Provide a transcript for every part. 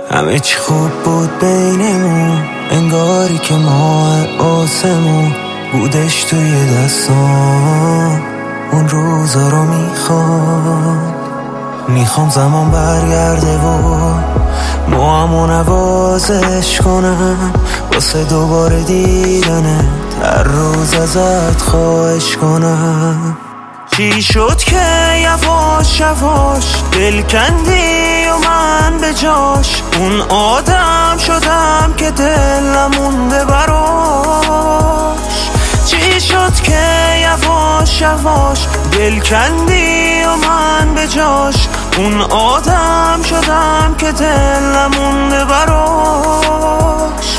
همه چی خوب بود بینمون، انگاری که ماه آسمون بودش توی دستان. اون روزا رو میخوام زمان برگرده و موامو نوازش کنم واسه دوباره دیدنت، هر روز ازت خواهش کنم. چی شد که یواش یواش دل کندی و من به جاش اون آدم شدم که دلم مونده براش؟ چی شد که یواش یواش دل کندی و من به جاش اون آدم شدم که دلم مونده براش؟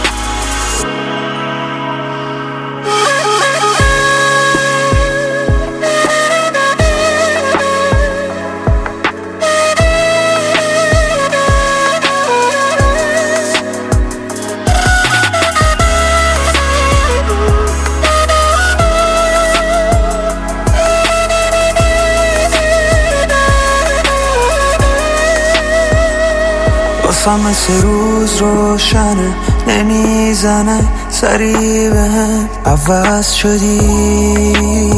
واسم مثل روز روشنه، نمیزنه سری بهم، عوض شدی.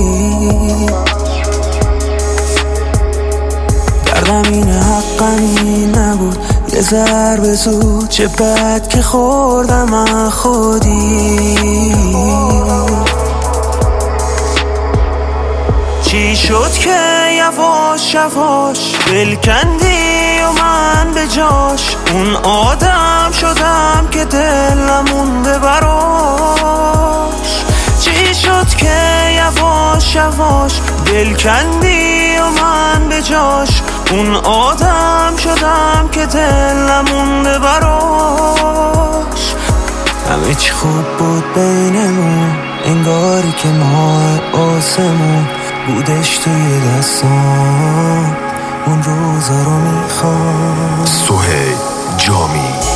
دردم اینه حقم این نبود، یه ضربه زود چه بد که خوردم از خودی. چی شد که یواش یواش دل کندی و من به جاش اون آدم شدم که دلم مونده براش؟ چی شد که یواش یواش دل کندی و من به جاش اون آدم شدم که دلم مونده براش؟ همه چی خوب بود بینمون، انگاری که ماه آسمون بودش توی دستان. اون روزا رو میخوام. سهیل جامی.